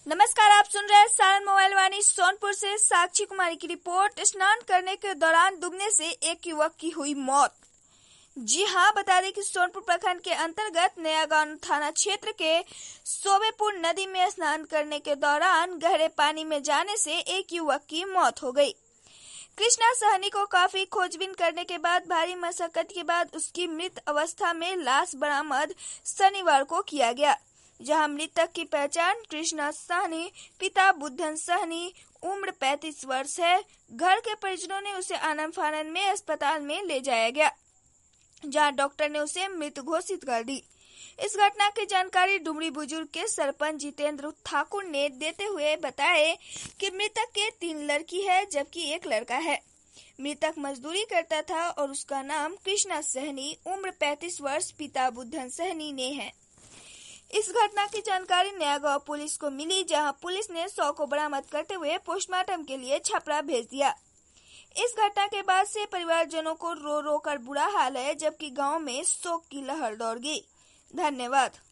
नमस्कार, आप सुन रहे हैं सारण मोबाइल वाणी सोनपुर से। साक्षी कुमारी की रिपोर्ट। स्नान करने के दौरान डूबने से एक युवक की हुई मौत। जी हां, बता दें कि सोनपुर प्रखंड के अंतर्गत नया गांव थाना क्षेत्र के सोबेपुर नदी में स्नान करने के दौरान गहरे पानी में जाने से एक युवक की मौत हो गई। कृष्णा सहनी को काफी खोजबीन करने के बाद भारी मशक्कत के बाद उसकी मृत अवस्था में लाश बरामद शनिवार को किया गया, जहां मृतक की पहचान कृष्णा सहनी पिता बुद्धन सहनी उम्र 35 वर्ष है। घर के परिजनों ने उसे आनन फानन में अस्पताल में ले जाया गया, जहां डॉक्टर ने उसे मृत घोषित कर दी। इस घटना की जानकारी डुमरी बुजुर्ग के सरपंच जितेंद्र ठाकुर ने देते हुए बताए कि मृतक के 3 लड़की है जबकि 1 लड़का है। मृतक मजदूरी करता था और उसका नाम कृष्णा सहनी उम्र 35 वर्ष पिता बुद्धन सहनी ने है। इस घटना की जानकारी नया गांव पुलिस को मिली, जहां पुलिस ने शव को बरामद करते हुए पोस्टमार्टम के लिए छपरा भेज दिया। इस घटना के बाद से परिवारजनों को रो रो कर बुरा हाल है, जबकि गांव में शोक की लहर दौड़ गई। धन्यवाद।